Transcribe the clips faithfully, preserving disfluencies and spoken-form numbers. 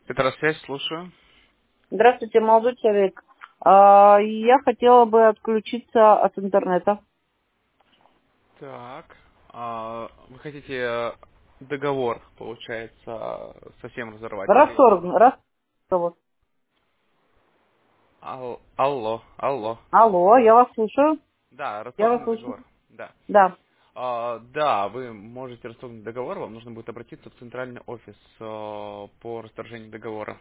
Петросвязь, слушаю. Здравствуйте, молодой человек. А, Я хотела бы отключиться от интернета. Так. А, вы хотите э, договор, получается, совсем разорвать? Или... Расторг, расторг. Ал- Алло, алло. Алло, я вас слушаю. Да, Я вас расторгнуть слышу. договор. Да. Да. А, да, вы можете расторгнуть договор, вам нужно будет обратиться в центральный офис э, по расторжению договора.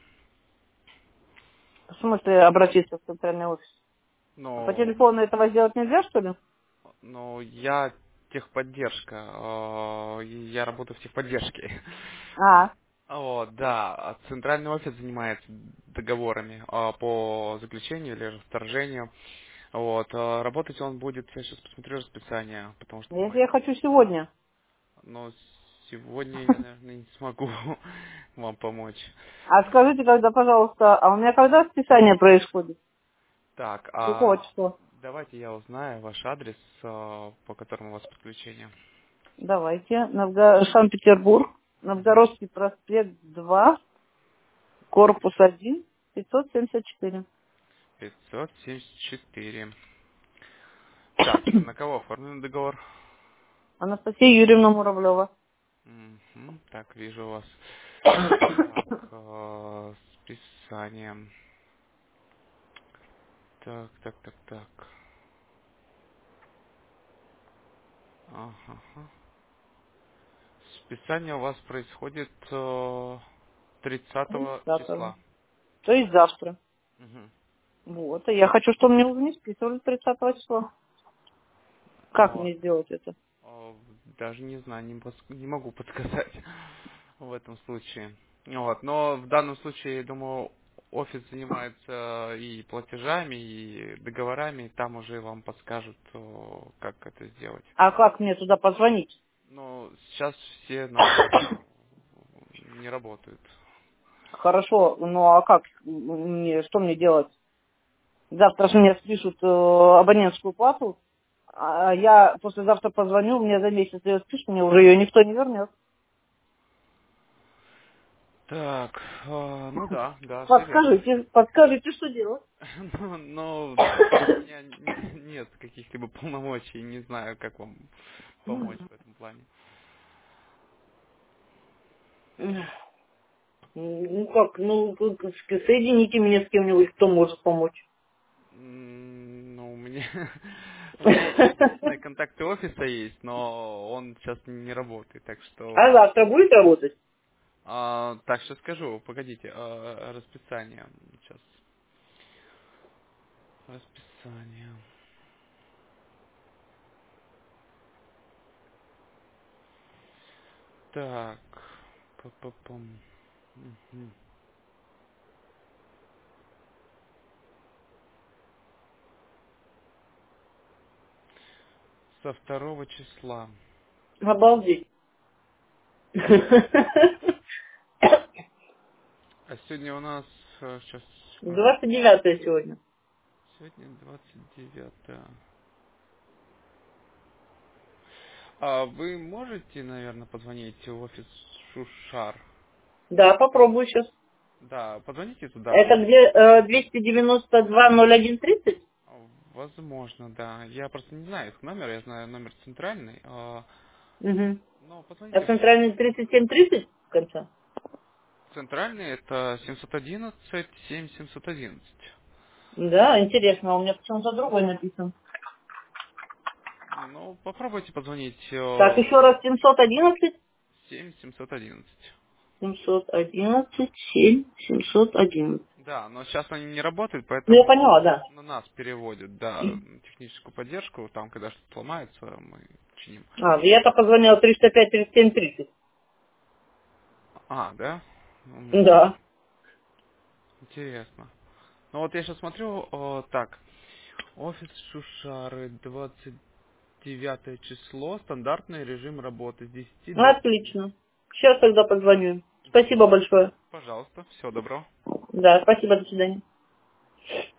В смысле обратиться в центральный офис? По Но, телефону этого сделать нельзя, что ли? но я техподдержка, э, я работаю в техподдержке. А, О, да, а центральный офис занимается договорами а, по заключению или расторжению. Вот, а, работать он будет, я сейчас посмотрю расписание, потому что если мы, я хочу сегодня. но сегодня я, наверное, не смогу вам помочь. А скажите, когда, пожалуйста, а у меня когда списание происходит? Так, Какого а числа? давайте я узнаю ваш адрес, а, по которому у вас подключение. Давайте. Новго- Санкт-Петербург. Мгм. Новгородский проспект два, корпус один, пятьсот семьдесят четыре. пятьсот семьдесят четыре. Так, на кого оформлен договор? Анастасия Юрьевна Муравлева. Мгм. Так, вижу у вас. Так, э, списание. Так, так, так, так. Ага. Списание у вас происходит э, тридцатого тридцатого. числа. То есть завтра. Мгм. Вот. И я хочу, чтобы мне уже не списывали тридцатого числа. Как Вот. мне сделать это? Э, Даже не знаю, не, пос- не могу подсказать в этом случае. Вот. Но в данном случае, я думаю, офис занимается и платежами, и договорами, и там уже вам подскажут, э, как это сделать. А как мне туда позвонить? Но сейчас все номера не работают. Хорошо, ну а как мне, что мне делать? Завтра же мне спишут э, абонентскую плату, а я послезавтра позвоню, мне за месяц ее спишут, мне уже ее никто не вернет. Так, э, ну да, да, все верно. Подскажите, подскажите, что делать? Но, но у меня н- нет каких-либо полномочий, не знаю, как вам помочь в этом плане. Ну как, ну как, соедините меня с кем-нибудь, кто может помочь. М, Ну, у меня, у меня единственные контакты офиса есть, но он сейчас не работает, так А что... завтра будет работать? а, так, что скажу, погодите, а, расписание, сейчас, расписание. Так, па-па-пам. Мгм. Со второго числа. Обалдеть. А сегодня у нас, сейчас, секунду, Двадцать девятое сегодня. сегодня двадцать девятое. А вы можете, наверное, позвонить в офис Шушар? Да, попробую сейчас. Да, позвоните туда, Это будет, где э, двести девяносто два ноль один тридцать? возможно, да. Я просто не знаю их номер, я знаю номер центральный. а, Угу. Но А позвоните в центральный тридцать семь тридцать в конце? центральный, это семьсот одиннадцать семь семьсот одиннадцать. Да, интересно, а у меня почему-то другой написан. Ну, попробуйте позвонить Так, э, еще раз семьсот одиннадцать, семь семьсот одиннадцать. семьсот одиннадцать, семь семьсот одиннадцать. Да, но сейчас они не работают, Ну, я поэтому поняла, да. на нас переводят, да, техническую поддержку. Там, когда что-то сломается, мы чиним. А, я-то позвонила триста пять тридцать семь тридцать. А, да? М, Да. Интересно. Ну вот я сейчас смотрю, о, так, офис Шушары, двадцать девятое число, стандартный режим работы с десяти Ну, до семи. отлично. Сейчас тогда позвоню. Спасибо Все, большое. пожалуйста, всего доброго. Да, спасибо, до свидания.